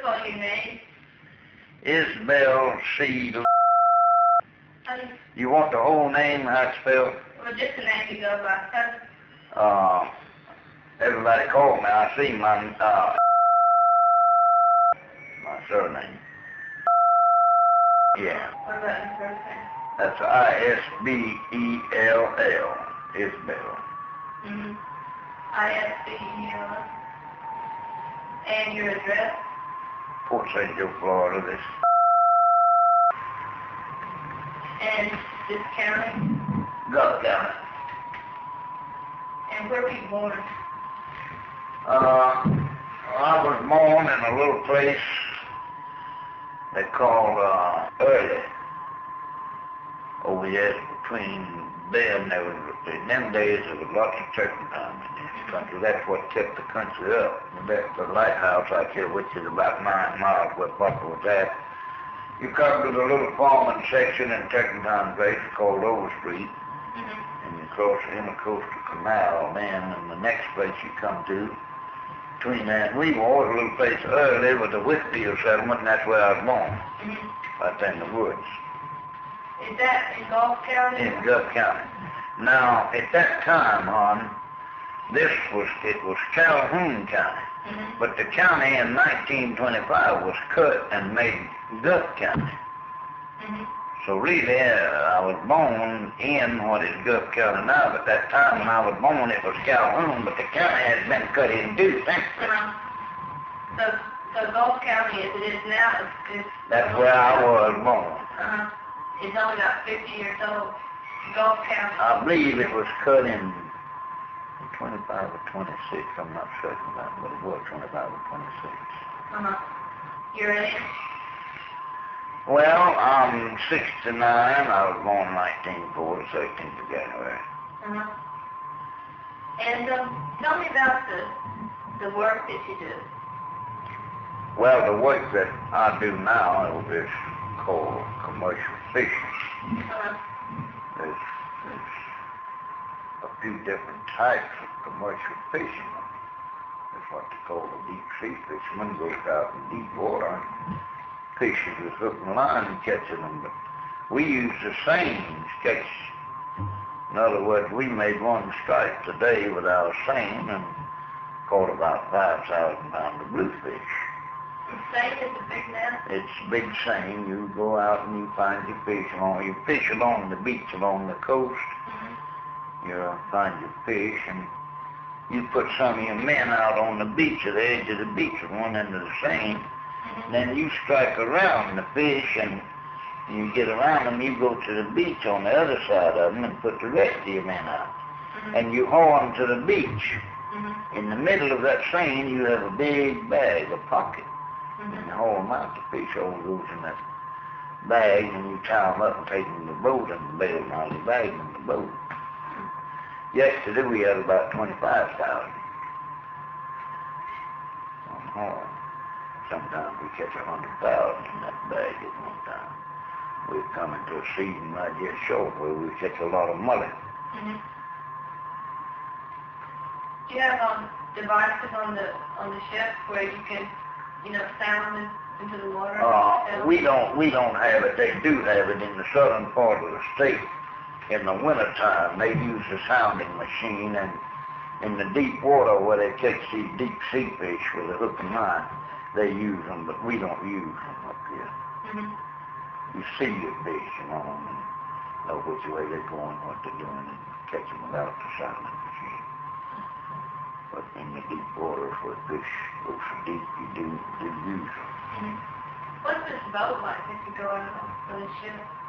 spell your name? Isabel C. How do you, You want the whole name, how it's spelled? well, just the name you go by. Everybody call me. I see my surname. Yeah. What about your first name? That's I-S-B-E-L-L. Isabel. Mm-hmm. I-S-B-E-L. And your address? Port St. Joe, Florida. This. And this county? Gulf County. And where were you born? I was born in a little place they called Early. Over there between them, in them days there was lots of turpentine in this country. That's what kept the country up. That's the lighthouse out here, which is about 9 miles where Papa was at. You come to the little farming section in Turpentine Place called Overstreet, and you cross the Intercoastal Canal then, and the next place you come to, between that, we was a little place early with the Whitfield settlement, and that's where I was born, right there in the woods. Is that in Gulf County? In Gulf County. Now, at that time, hon, it was Calhoun County. But the county in 1925 was cut and made Gulf County. So really, I was born in what is Gulf County now, but that time when I was born, it was Calhoun, but the county has been cut in two since then. So Gulf County, as it is now, is That's where I was born. It's only about 50 years old. Gulf County. I believe it was cut in 25 or 26, I'm not certain about it, but it was 25 or 26. Your age? Well, I'm 69. I was born in 1940, 16th of January. And tell me about the work that you do. Well, the work that I do now is called commercial fishing. There's a few different types of commercial fishing. That's what they call the deep sea fisherman. Goes out in deep water and fishes with hook and line and catching them. But we use the seines to catch. In other words, we made one strike today with our seine and caught about 5,000 pounds of bluefish. Seine is a big net? It's big seine. You go out and you find your fish you fish along the beach, along the coast. You find your fish and you put some of your men out on the beach, at the edge of the beach, at one end of the seine. Then you strike around the fish and you get around them, you go to the beach on the other side of them and put the rest of your men out. And you haul them to the beach. In the middle of that seine, you have a big bag, a pocket. And you haul them out, the fish all goes in that bag, and you tie them up and take them to the boat and bail them out of the bag in the boat. Yesterday we had about 25,000 on haul. Sometimes we catch 100,000 in that bag at one time. We're coming to a season right here short where we catch a lot of mullet. Do you have devices on the ship where you can, sound into the water? We don't have it. They do have it in the southern part of the state. In the wintertime, they use a sounding machine, and in the deep water where they catch these deep sea fish with a hook and line, they use them, but we don't use them up here. You see your fish, and know which way they're going, what they're doing, and catch them without the sounding machine. But in the deep waters where fish go so deep, you do use them. What's this boat like if you go out on the ship?